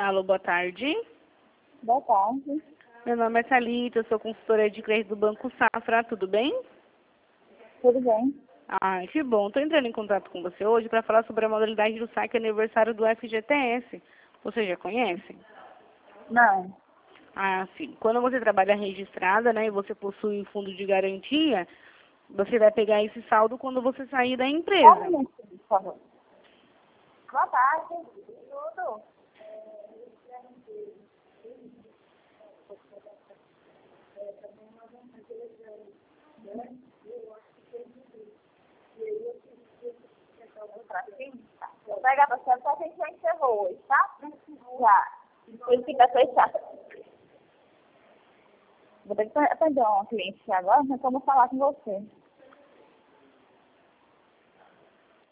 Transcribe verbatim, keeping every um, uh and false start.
Alô, boa tarde. Boa tarde. Meu nome é Thalita, eu sou consultora de crédito do Banco Safra, tudo bem? Tudo bem? Ah, que bom. Estou entrando em contato com você hoje para falar sobre a modalidade do saque aniversário do F G T S. Você já conhece? Não. Ah, sim. Quando você trabalha registrada, né, e você possui um fundo de garantia, você vai pegar esse saldo quando você sair da Só um empresa. minutinho, por favor. Boa tarde. Tudo? Vou pegar você, porque a gente já encerrou hoje, tá? Já. Ele fica fechado. Vou ter que atender uma cliente agora, mas vamos falar com você.